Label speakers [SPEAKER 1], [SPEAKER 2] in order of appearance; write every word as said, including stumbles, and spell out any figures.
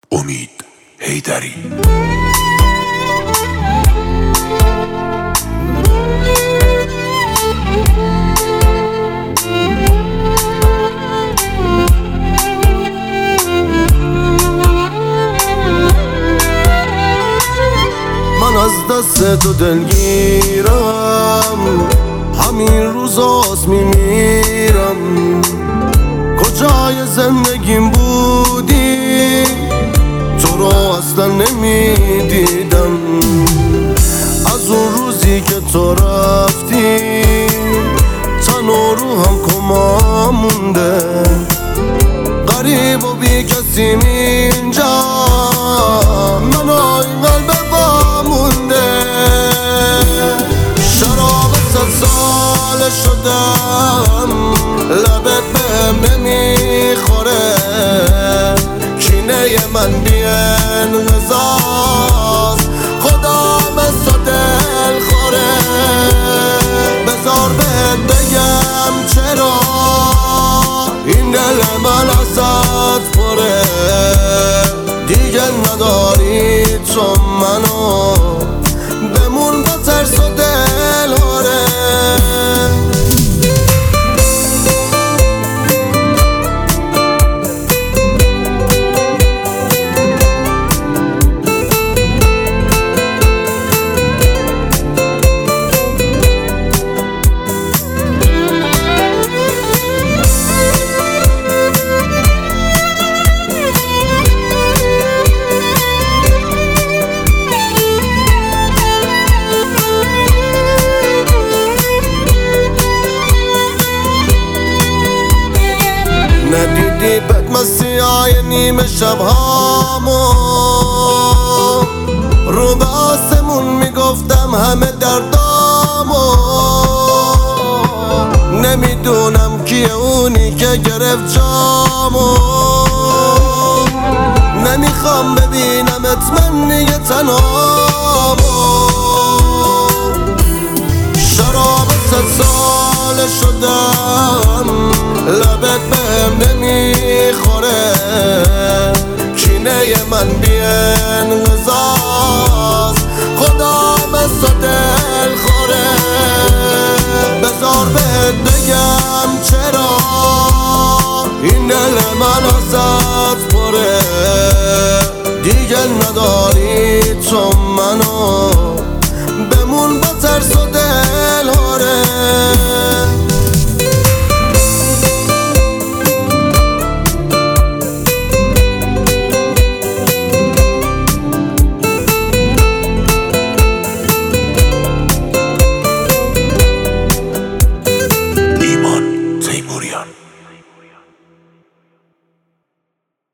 [SPEAKER 1] امید حیدری.
[SPEAKER 2] من از دست تو دلگیرم، همین روزاست میمیرم. کجای زندگیم بودی تو رو اصلا نمیدیدم. از اون روزی که تو رفتی تن و روحم کما مونده. غریب و بی کسیم اینجا، من و این قلب وامونده. شراب صد ساله شدم، لبت بهم نمیخوره. کینه من بی انقضاست، خدا مثل دل خوره. بذار بهت بگم چرا این دل من ازت پره. دیگه نداری تو منو، بمون با ترس و دل هاره. ندیدی بدمستی های نیمه شب هامو، رو به آسمون میگفتم همه دردامو. نمیدونم کیه اونی که گرفت جامو. نمیخوام ببینمت من دیگه تنهامو. شراب صد ساله شدم، لبت بهم نمیخوره. کینه من بی انقضاست، خدا مثل دل خوره. بذار بهت بگم چرا این دل من ازت پره. دیگه نداری تو منو،